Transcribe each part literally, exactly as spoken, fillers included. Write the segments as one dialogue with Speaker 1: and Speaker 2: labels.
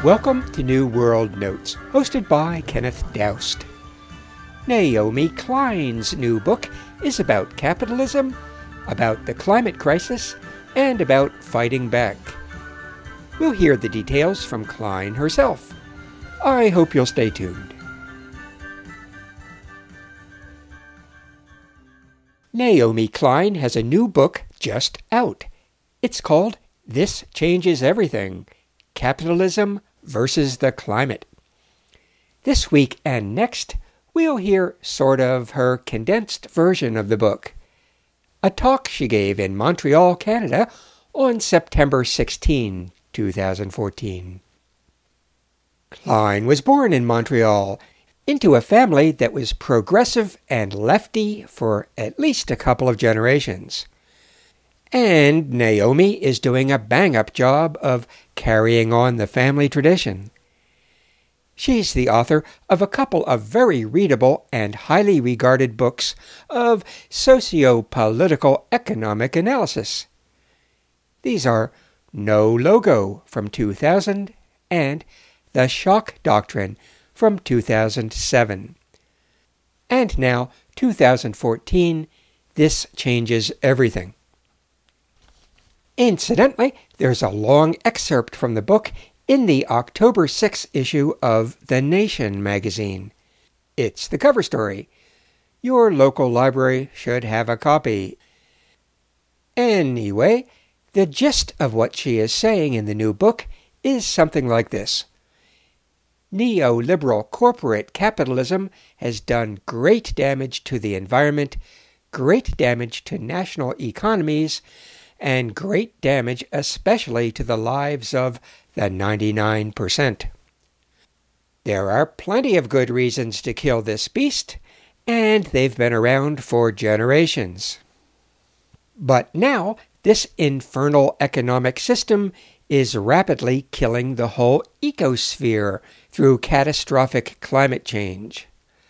Speaker 1: Welcome to New World Notes, hosted by Kenneth Doust. Naomi Klein's new book is about capitalism, about the climate crisis, and about fighting back. We'll hear the details from Klein herself. I hope you'll stay tuned. Naomi Klein has a new book just out. It's called This Changes Everything: Capitalism versus the Climate. This week and next, we'll hear sort of her condensed version of the book. A talk she gave in Montreal, Canada on September sixteenth, twenty fourteen. Klein was born in Montreal into a family that was progressive and lefty for at least a couple of generations. And Naomi is doing a bang-up job of carrying on the family tradition. She's the author of a couple of very readable and highly regarded books of socio-political economic analysis. These are No Logo from two thousand and The Shock Doctrine from two thousand seven. And now, two thousand fourteen, This Changes Everything. Incidentally, there's a long excerpt from the book in the October sixth issue of The Nation magazine. It's the cover story. Your local library should have a copy. Anyway, the gist of what she is saying in the new book is something like this. Neoliberal corporate capitalism has done great damage to the environment, great damage to national economies, and great damage especially to the lives of the ninety-nine percent. There are plenty of good reasons to kill this beast, and they've been around for generations. But now, this infernal economic system is rapidly killing the whole ecosphere through catastrophic climate change.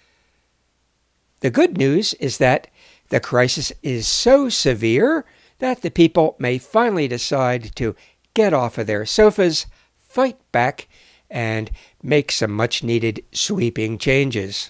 Speaker 1: The good news is that the crisis is so severe that the people may finally decide to get off of their sofas, fight back, and make some much-needed sweeping changes.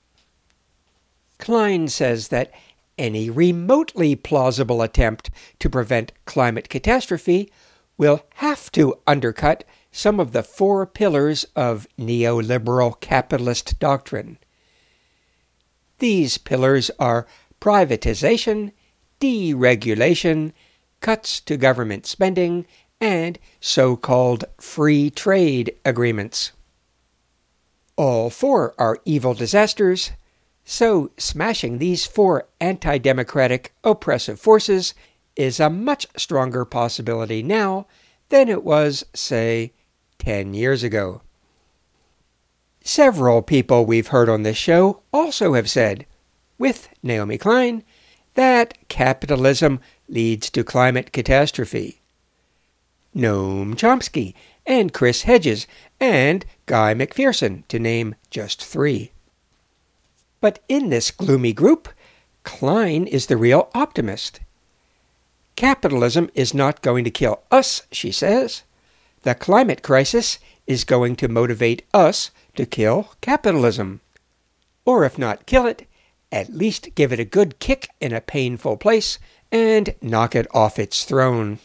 Speaker 1: Klein says that any remotely plausible attempt to prevent climate catastrophe will have to undercut some of the four pillars of neoliberal capitalist doctrine. These pillars are privatization, deregulation, cuts to government spending, and so-called free trade agreements. All four are evil disasters, so smashing these four anti-democratic, oppressive forces is a much stronger possibility now than it was, say, ten years ago. Several people we've heard on this show also have said, with Naomi Klein, that capitalism leads to climate catastrophe. Noam Chomsky and Chris Hedges and Guy McPherson, to name just three. But in this gloomy group, Klein is the real optimist. Capitalism is not going to kill us, she says. The climate crisis is going to motivate us to kill capitalism. Or if not kill it, at least give it a good kick in a painful place and knock it off its throne.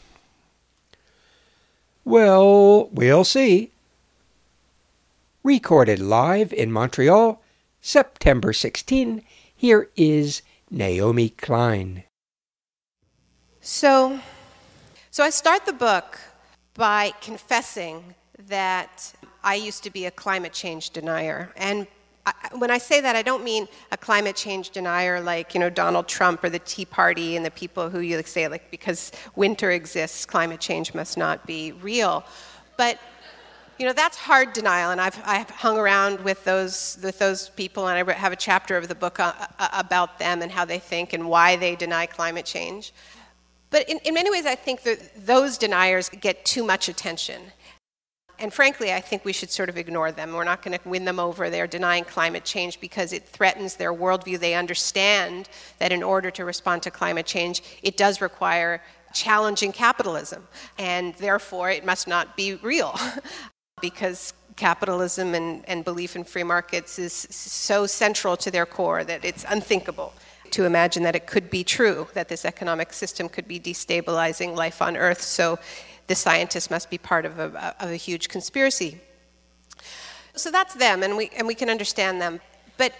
Speaker 1: Well, we'll see. Recorded live in Montreal, September sixteenth, here is Naomi Klein.
Speaker 2: So, so I start the book by confessing that I used to be a climate change denier. And I, when I say that, I don't mean a climate change denier like, you know, Donald Trump or the Tea Party and the people who you say, like, because winter exists, climate change must not be real. But, you know, that's hard denial, and I've I've hung around with those with those people, and I have a chapter of the book uh, about them and how they think and why they deny climate change. But in, in many ways, I think that those deniers get too much attention. And frankly, I think we should sort of ignore them. We're not going to win them over. They're denying climate change because it threatens their worldview. They understand that in order to respond to climate change, it does require challenging capitalism, and therefore it must not be real. because capitalism and, and belief in free markets is so central to their core that it's unthinkable to imagine that it could be true, that this economic system could be destabilizing life on Earth. So the scientists must be part of a, of a huge conspiracy. So that's them, and we, and we can understand them. But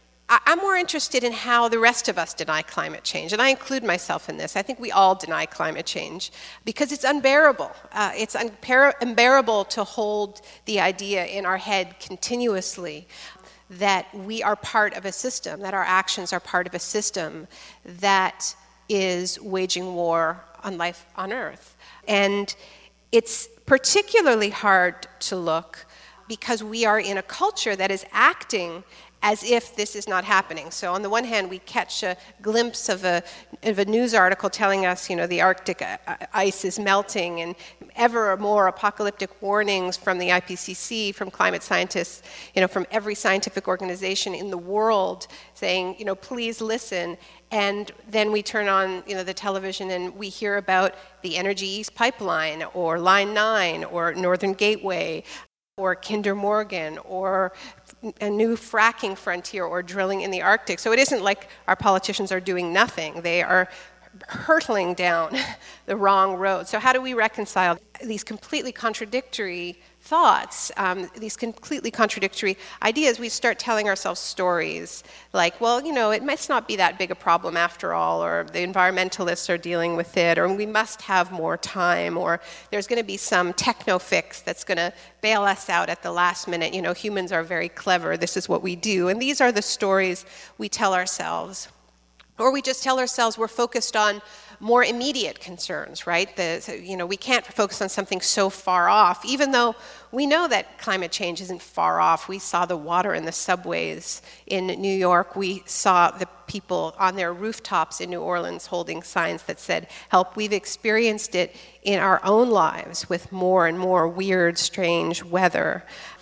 Speaker 2: I'm more interested in how the rest of us deny climate change, and I include myself in this. I think we all deny climate change because it's unbearable. Uh, it's unbear- unbearable to hold the idea in our head continuously that we are part of a system, that our actions are part of a system that is waging war on life on Earth. And it's particularly hard to look because we are in a culture that is acting as if this is not happening. So on the one hand, we catch a glimpse of a, of a news article telling us, you know, the Arctic ice is melting, and ever more apocalyptic warnings from the I P C C, from climate scientists, you know, from every scientific organization in the world saying, you know, please listen. And then we turn on, you know, the television and we hear about the Energy East Pipeline, or Line nine, or Northern Gateway, or Kinder Morgan, or a new fracking frontier, or drilling in the Arctic. So it isn't like our politicians are doing nothing. They are hurtling down the wrong road. So how do we reconcile these completely contradictory thoughts, um, these completely contradictory ideas? We start telling ourselves stories like, well, you know, it must not be that big a problem after all, or the environmentalists are dealing with it, or we must have more time, or there's going to be some techno fix that's going to bail us out at the last minute. You know, humans are very clever. This is what we do. And these are the stories we tell ourselves. Or we just tell ourselves we're focused on more immediate concerns, right? The, you know, we can't focus on something so far off, even though we know that climate change isn't far off. We saw the water in the subways in New York. We saw the people on their rooftops in New Orleans holding signs that said, help. We've experienced it in our own lives with more and more weird, strange weather.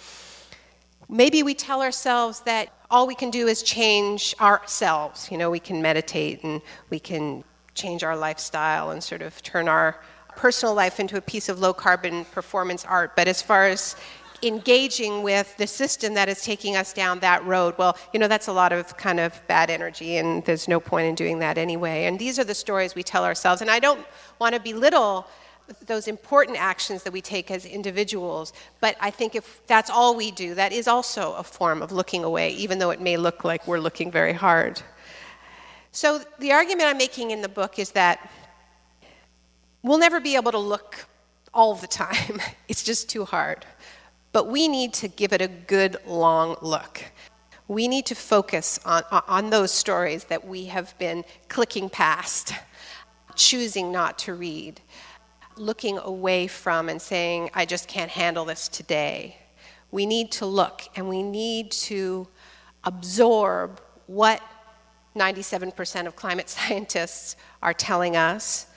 Speaker 2: Maybe we tell ourselves that all we can do is change ourselves. You know, we can meditate and we can change our lifestyle and sort of turn our personal life into a piece of low-carbon performance art. But as far as engaging with the system that is taking us down that road, well, you know, that's a lot of kind of bad energy, and there's no point in doing that anyway. And these are the stories we tell ourselves. And I don't want to belittle those important actions that we take as individuals, but I think if that's all we do, that is also a form of looking away, even though it may look like we're looking very hard. So the argument I'm making in the book is that we'll never be able to look all the time. It's just too hard. But we need to give it a good long look. We need to focus on, on those stories that we have been clicking past, choosing not to read, looking away from and saying, I just can't handle this today. We need to look, and we need to absorb what ninety-seven percent of climate scientists are telling us.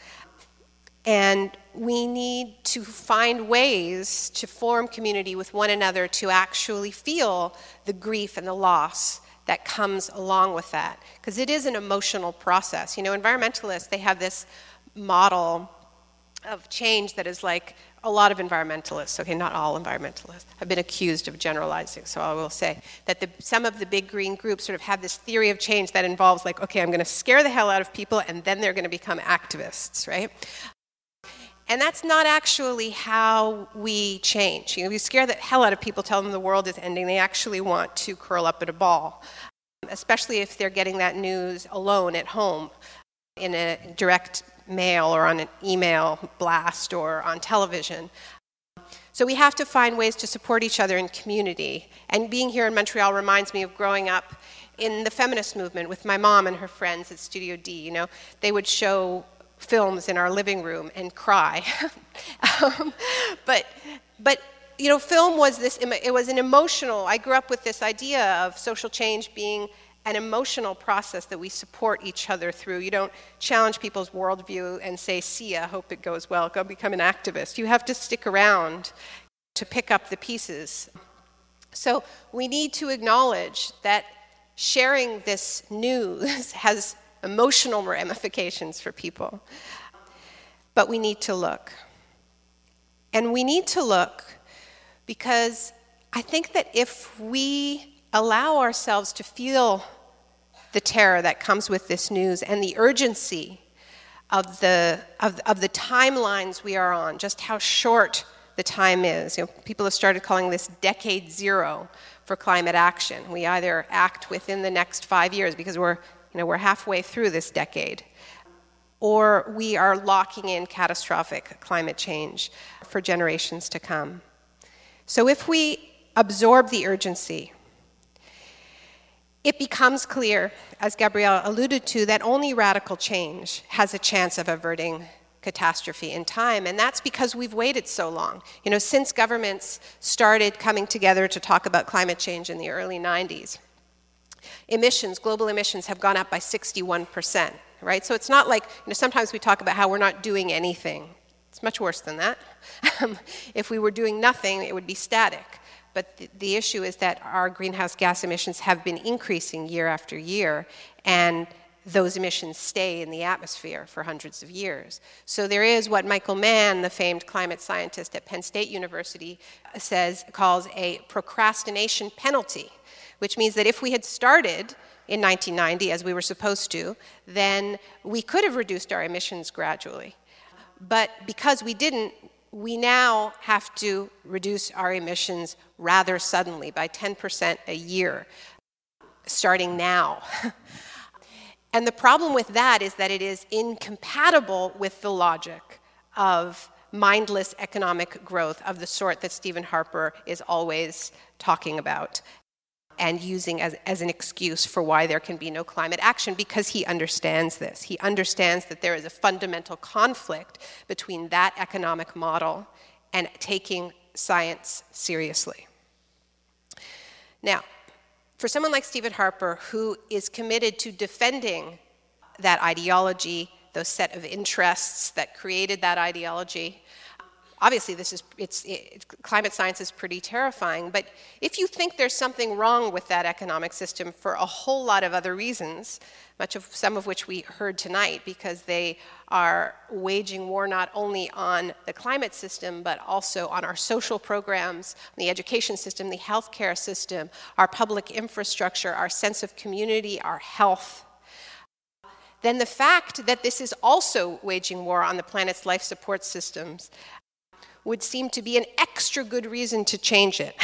Speaker 2: And we need to find ways to form community with one another to actually feel the grief and the loss that comes along with that. Because it is an emotional process. You know, environmentalists, they have this model of change that is like a lot of environmentalists, okay, not all environmentalists, have been accused of generalizing, so I will say that the, some of the big green groups sort of have this theory of change that involves like, okay, I'm going to scare the hell out of people and then they're going to become activists, right? And that's not actually how we change. You know, we scare the hell out of people, tell them the world is ending, they actually want to curl up in a ball, especially if they're getting that news alone at home in a direct mail or on an email blast or on television. So we have to find ways to support each other in community. And being here in Montreal reminds me of growing up in the feminist movement with my mom and her friends at Studio D. You know, they would show films in our living room and cry. um, but, but you know, film was this. It was an emotional. I grew up with this idea of social change being an emotional process that we support each other through. You don't challenge people's worldview and say, see ya, hope it goes well, go become an activist. You have to stick around to pick up the pieces. So we need to acknowledge that sharing this news has emotional ramifications for people. But we need to look. And we need to look because I think that if we allow ourselves to feel the terror that comes with this news and the urgency of the, of, of the timelines we are on, just how short the time is. You know, people have started calling this decade zero for climate action. We either act within the next five years because we're, you know, we're halfway through this decade, or we are locking in catastrophic climate change for generations to come. So if we absorb the urgency, it becomes clear, as Gabrielle alluded to, that only radical change has a chance of averting catastrophe in time, and that's because we've waited so long. You know, since governments started coming together to talk about climate change in the early nineties, emissions, global emissions have gone up by sixty-one percent, right? So it's not like, you know, sometimes we talk about how we're not doing anything. It's much worse than that. If we were doing nothing, it would be static. But the, the issue is that our greenhouse gas emissions have been increasing year after year, and those emissions stay in the atmosphere for hundreds of years. So there is what Michael Mann, the famed climate scientist at Penn State University, says, calls a procrastination penalty, which means that if we had started in nineteen ninety, as we were supposed to, then we could have reduced our emissions gradually. But because we didn't, we now have to reduce our emissions rather suddenly by ten percent a year, starting now. And the problem with that is that it is incompatible with the logic of mindless economic growth of the sort that Stephen Harper is always talking about and using as, as an excuse for why there can be no climate action, because he understands this. He understands that there is a fundamental conflict between that economic model and taking science seriously. Now, for someone like Stephen Harper, who is committed to defending that ideology, those set of interests that created that ideology, obviously this is, it's, it, climate science is pretty terrifying, but if you think there's something wrong with that economic system for a whole lot of other reasons, much of some of which we heard tonight, because they are waging war not only on the climate system, but also on our social programs, the education system, the healthcare system, our public infrastructure, our sense of community, our health, then the fact that this is also waging war on the planet's life support systems would seem to be an extra good reason to change it.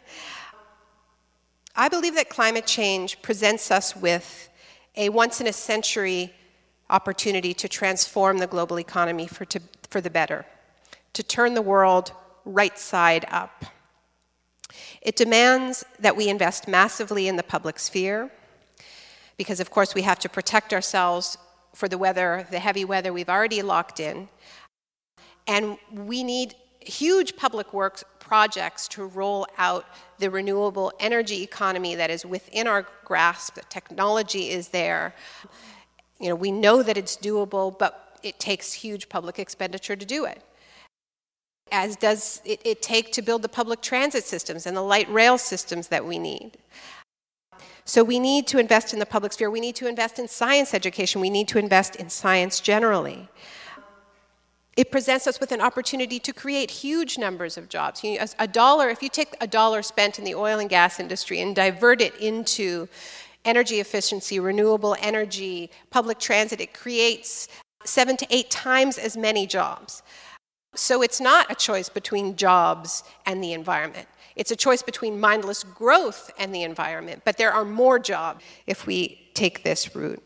Speaker 2: I believe that climate change presents us with a once-in-a-century opportunity to transform the global economy for, to, for the better, to turn the world right side up. It demands that we invest massively in the public sphere, because of course we have to protect ourselves for the weather, the heavy weather we've already locked in, and we need huge public works projects to roll out the renewable energy economy that is within our grasp. The technology is there. You know, we know that it's doable, but it takes huge public expenditure to do it. As does it, it take to build the public transit systems and the light rail systems that we need. So we need to invest in the public sphere. We need to invest in science education. We need to invest in science generally. It presents us with an opportunity to create huge numbers of jobs. You know, a dollar, if you take a dollar spent in the oil and gas industry and divert it into energy efficiency, renewable energy, public transit, it creates seven to eight times as many jobs. So it's not a choice between jobs and the environment. It's a choice between mindless growth and the environment, but there are more jobs if we take this route.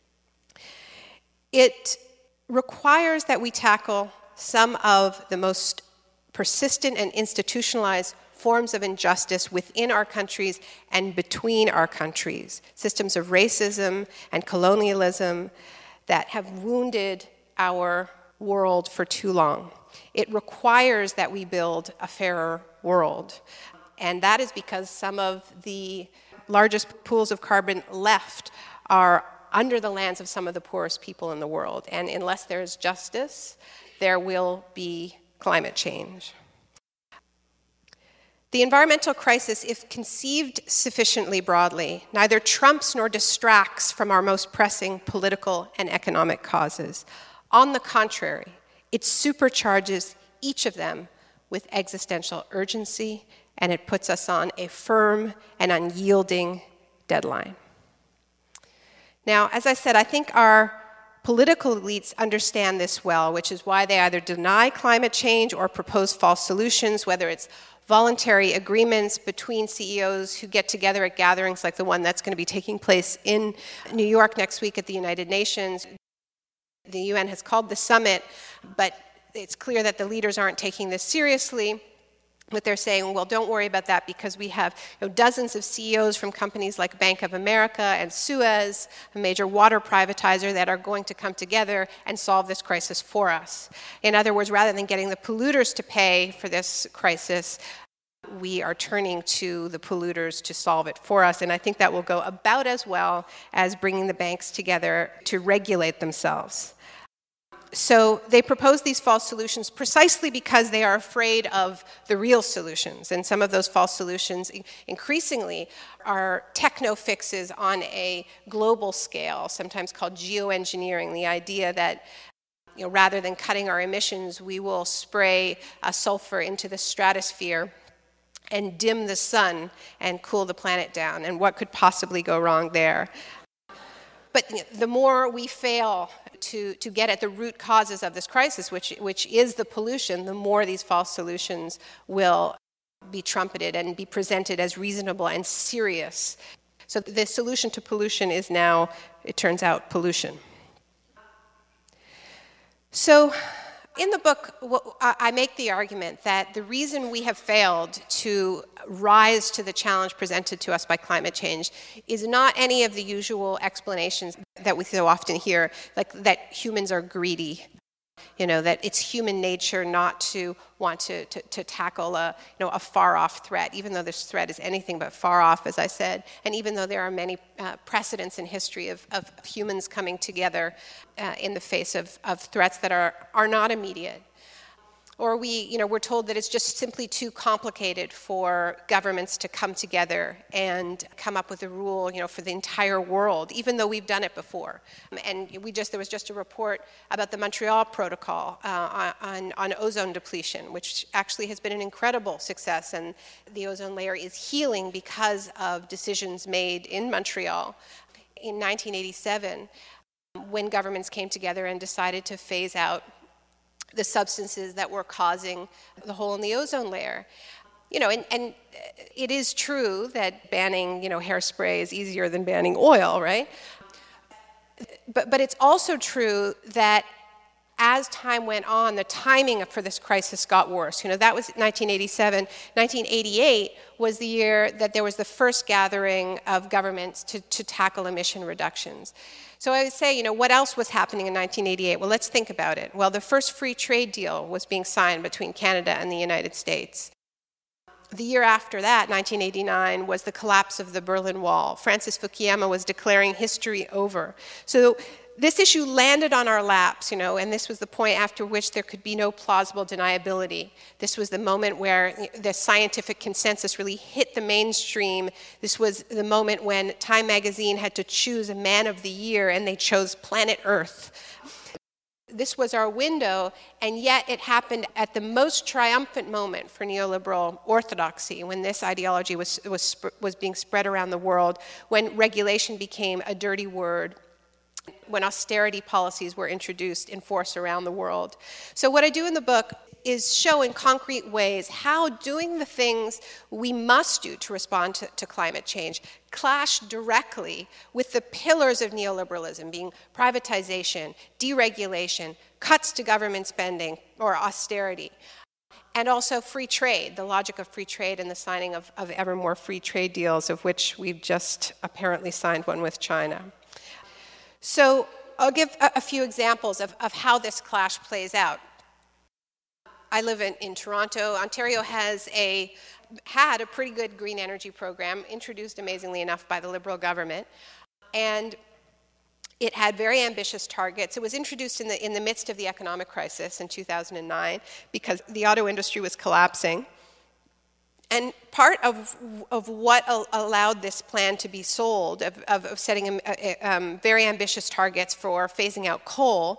Speaker 2: It requires that we tackle some of the most persistent and institutionalized forms of injustice within our countries and between our countries, systems of racism and colonialism that have wounded our world for too long. It requires that we build a fairer world, and that is because some of the largest pools of carbon left are under the lands of some of the poorest people in the world. And unless there is justice, there will be climate change. The environmental crisis, if conceived sufficiently broadly, neither trumps nor distracts from our most pressing political and economic causes. On the contrary, it supercharges each of them with existential urgency, and it puts us on a firm and unyielding deadline. Now, as I said, I think our political elites understand this well, which is why they either deny climate change or propose false solutions, whether it's voluntary agreements between C E Os who get together at gatherings like the one that's going to be taking place in New York next week at the United Nations. The U N has called the summit, but it's clear that the leaders aren't taking this seriously. But they're saying, well, don't worry about that because we have you know, dozens of C E Os from companies like Bank of America and Suez, a major water privatizer, that are going to come together and solve this crisis for us. In other words, rather than getting the polluters to pay for this crisis, we are turning to the polluters to solve it for us. And I think that will go about as well as bringing the banks together to regulate themselves. So they propose these false solutions precisely because they are afraid of the real solutions. And some of those false solutions increasingly are techno fixes on a global scale, sometimes called geoengineering, the idea that you know, rather than cutting our emissions, we will spray uh, sulfur into the stratosphere and dim the sun and cool the planet down. And what could possibly go wrong there? But the more we fail to, to get at the root causes of this crisis, which, which is the pollution, the more these false solutions will be trumpeted and be presented as reasonable and serious. So the solution to pollution is now, it turns out, pollution. So in the book, I make the argument that the reason we have failed to rise to the challenge presented to us by climate change is not any of the usual explanations that we so often hear, like that humans are greedy, you know, that it's human nature not to want to, to, to tackle a, you know, a far-off threat, even though this threat is anything but far off, as I said, and even though there are many uh, precedents in history of, of, of humans coming together uh, in the face of, of threats that are, are not immediate. Or we, you know, we're told that it's just simply too complicated for governments to come together and come up with a rule, you know, for the entire world, even though we've done it before. And we just, there was just a report about the Montreal Protocol uh, on, on ozone depletion, which actually has been an incredible success. And the ozone layer is healing because of decisions made in Montreal in nineteen eighty-seven, when governments came together and decided to phase out the substances that were causing the hole in the ozone layer. You know, and, and it is true that banning, you know, hairspray is easier than banning oil, right? But, but it's also true that as time went on, the timing for this crisis got worse. You know, that was nineteen eighty-seven. nineteen eighty-eight was the year that there was the first gathering of governments to, to tackle emission reductions. So I would say, you know, what else was happening in nineteen eighty-eight? Well, let's think about it. Well, the first free trade deal was being signed between Canada and the United States. The year after that, nineteen eighty-nine, was the collapse of the Berlin Wall. Francis Fukuyama was declaring history over. So this issue landed on our laps, you know, and this was the point after which there could be no plausible deniability. This was the moment where the scientific consensus really hit the mainstream. This was the moment when Time magazine had to choose a man of the year, and they chose Planet Earth. This was our window, and yet it happened at the most triumphant moment for neoliberal orthodoxy, when this ideology was, was, was being spread around the world, when regulation became a dirty word, when austerity policies were introduced in force around the world. So what I do in the book is show in concrete ways how doing the things we must do to respond to, to climate change clash directly with the pillars of neoliberalism, being privatization, deregulation, cuts to government spending, or austerity. And also free trade, the logic of free trade and the signing of, of ever more free trade deals, of which we've just apparently signed one with China. So I'll give a, a few examples of, of how this clash plays out. I live in, in Toronto. Ontario has a, had a pretty good green energy program, introduced amazingly enough by the Liberal government. And it had very ambitious targets. It was introduced in the, in the midst of the economic crisis in two thousand nine because the auto industry was collapsing. And part of, of what allowed this plan to be sold, of, of, of setting um, very ambitious targets for phasing out coal,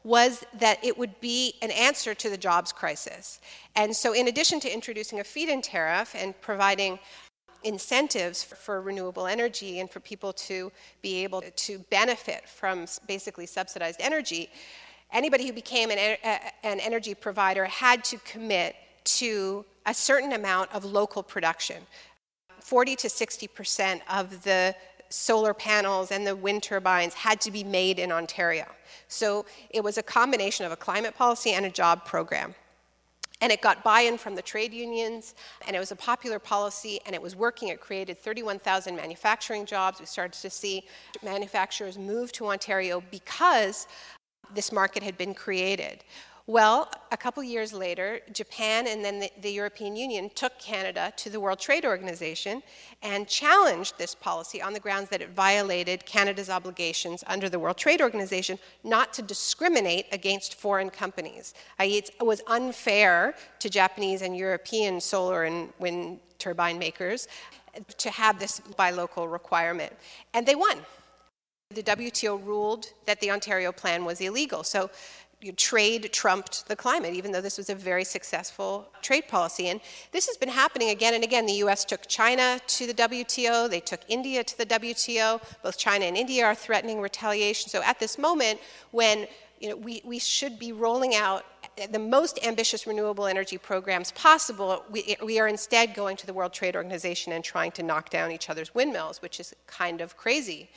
Speaker 2: was that it would be an answer to the jobs crisis. And so in addition to introducing a feed-in tariff and providing incentives for renewable energy and for people to be able to benefit from basically subsidized energy, anybody who became an, an energy provider had to commit to a certain amount of local production. forty to sixty percent of the solar panels and the wind turbines had to be made in Ontario. So it was a combination of a climate policy and a job program. And it got buy-in from the trade unions, and it was a popular policy, and it was working. It created thirty-one thousand manufacturing jobs. We started to see manufacturers move to Ontario because this market had been created. Well, a couple years later, Japan and then the, the European Union took Canada to the World Trade Organization and challenged this policy on the grounds that it violated Canada's obligations under the World Trade Organization not to discriminate against foreign companies. that is, it was unfair to Japanese and European solar and wind turbine makers to have this buy local requirement. And they won. The W T O ruled that the Ontario plan was illegal. So trade trumped the climate, even though this was a very successful trade policy. And this has been happening again and again. The U S took China to the W T O. They took India to the W T O. Both China and India are threatening retaliation. So at this moment, when you know, we, we should be rolling out the most ambitious renewable energy programs possible, we, we are instead going to the World Trade Organization and trying to knock down each other's windmills, which is kind of crazy.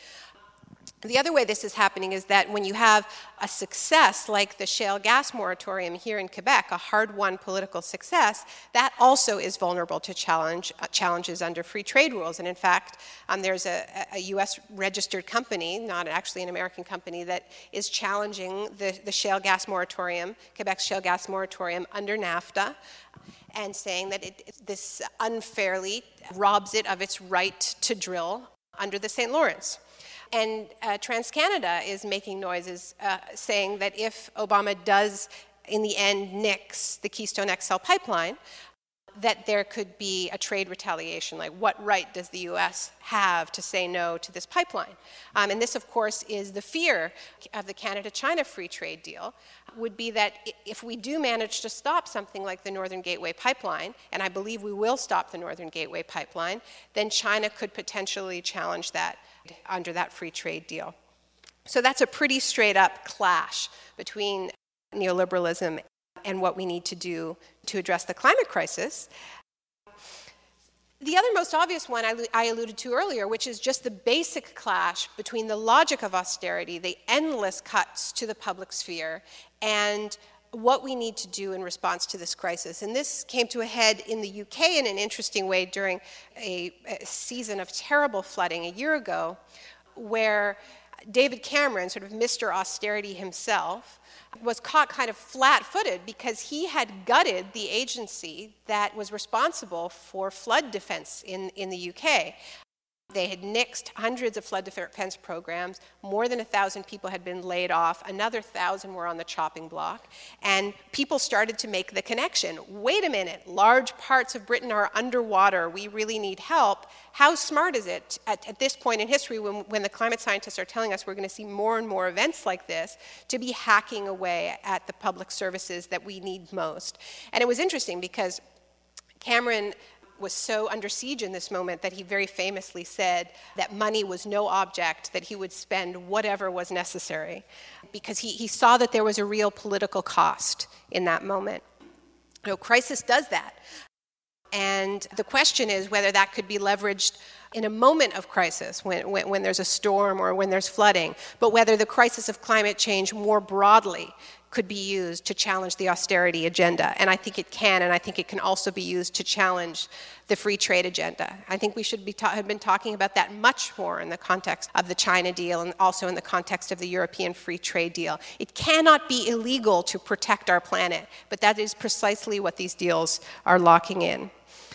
Speaker 2: The other way this is happening is that when you have a success like the shale gas moratorium here in Quebec, a hard-won political success, that also is vulnerable to challenge, uh, challenges under free trade rules. And in fact, um, there's a, a U S-registered company, not actually an American company, that is challenging the, the shale gas moratorium, Quebec's shale gas moratorium under NAFTA, and saying that it, this unfairly robs it of its right to drill under the Saint Lawrence. And uh, TransCanada is making noises uh, saying that if Obama does, in the end, nix the Keystone X L pipeline, that there could be a trade retaliation. Like, what right does the U S have to say no to this pipeline? Um, and this, of course, is the fear of the Canada-China free trade deal, would be that if we do manage to stop something like the Northern Gateway pipeline, and I believe we will stop the Northern Gateway pipeline, then China could potentially challenge that under that free trade deal. So that's a pretty straight up clash between neoliberalism and what we need to do to address the climate crisis. The other most obvious one I, I alluded to earlier, which is just the basic clash between the logic of austerity, the endless cuts to the public sphere, and what we need to do in response to this crisis. And this came to a head in the U K in an interesting way during a, a season of terrible flooding a year ago, where David Cameron, sort of Mister Austerity himself, was caught kind of flat-footed because he had gutted the agency that was responsible for flood defense in, in the U K. They had nixed hundreds of flood defense programs. More than a thousand people had been laid off. Another thousand were on the chopping block. And people started to make the connection. Wait a minute, large parts of Britain are underwater. We really need help. How smart is it at, at this point in history, when, when the climate scientists are telling us we're going to see more and more events like this, to be hacking away at the public services that we need most? And it was interesting because Cameron was so under siege in this moment that he very famously said that money was no object, that he would spend whatever was necessary, because he, he saw that there was a real political cost in that moment. You know, crisis does that. And the question is whether that could be leveraged in a moment of crisis, when, when, when there's a storm or when there's flooding, but whether the crisis of climate change more broadly could be used to challenge the austerity agenda. And I think it can, and I think it can also be used to challenge the free trade agenda. I think we should be ta- have been talking about that much more in the context of the China deal and also in the context of the European free trade deal. It cannot be illegal to protect our planet, but that is precisely what these deals are locking in.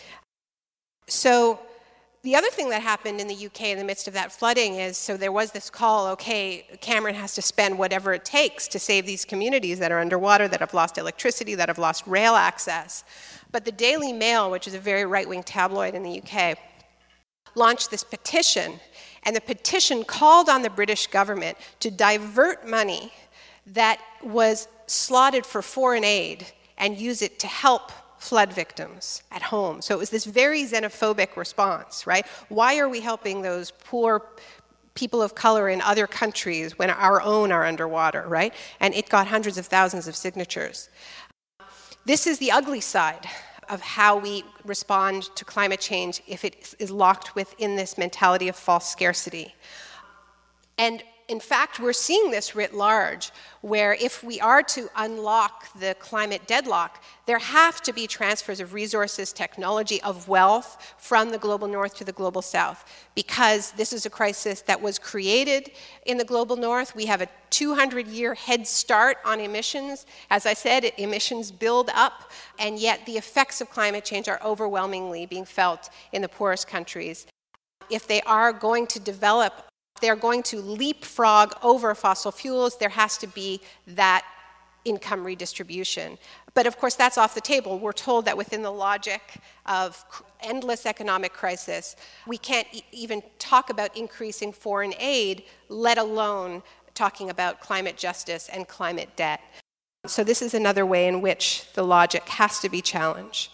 Speaker 2: So the other thing that happened in the U K in the midst of that flooding is, so there was this call, okay, Cameron has to spend whatever it takes to save these communities that are underwater, that have lost electricity, that have lost rail access. But the Daily Mail, which is a very right-wing tabloid in the U K, launched this petition, and the petition called on the British government to divert money that was slotted for foreign aid and use it to help flood victims at home. So it was this very xenophobic response, right? Why are we helping those poor people of color in other countries when our own are underwater, right? And it got hundreds of thousands of signatures. This is the ugly side of how we respond to climate change if it is locked within this mentality of false scarcity. And in fact, we're seeing this writ large, where if we are to unlock the climate deadlock, there have to be transfers of resources, technology, of wealth from the global north to the global south, because this is a crisis that was created in the global north. We have a two hundred year head start on emissions. As I said, emissions build up, and yet the effects of climate change are overwhelmingly being felt in the poorest countries. If they are going to develop, they're going to leapfrog over fossil fuels, there has to be that income redistribution. But of course, that's off the table. We're told that within the logic of endless economic crisis, we can't e- even talk about increasing foreign aid, let alone talking about climate justice and climate debt. So this is another way in which the logic has to be challenged.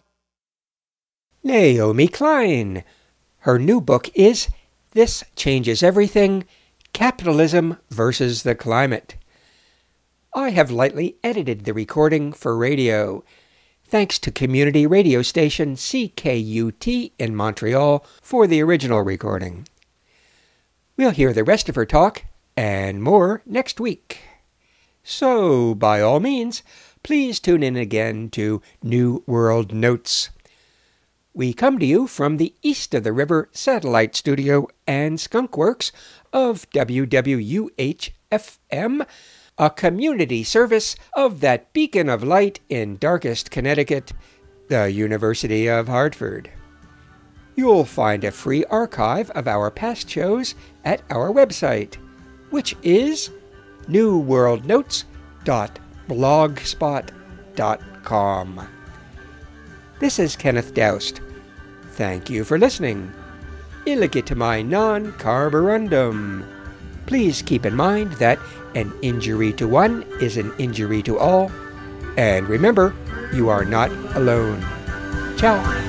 Speaker 1: Naomi Klein. Her new book is This Changes Everything, Capitalism versus the Climate. I have lightly edited the recording for radio, thanks to community radio station C K U T in Montreal for the original recording. We'll hear the rest of her talk and more next week. So, by all means, please tune in again to New World Notes. We come to you from the East of the River Satellite Studio and Skunk Works of W W U H F M, a community service of that beacon of light in darkest Connecticut, the University of Hartford. You'll find a free archive of our past shows at our website, which is new world notes dot blogspot dot com. This is Kenneth Doust. Thank you for listening. Illegitimae non carborundum. Please keep in mind that an injury to one is an injury to all. And remember, you are not alone. Ciao.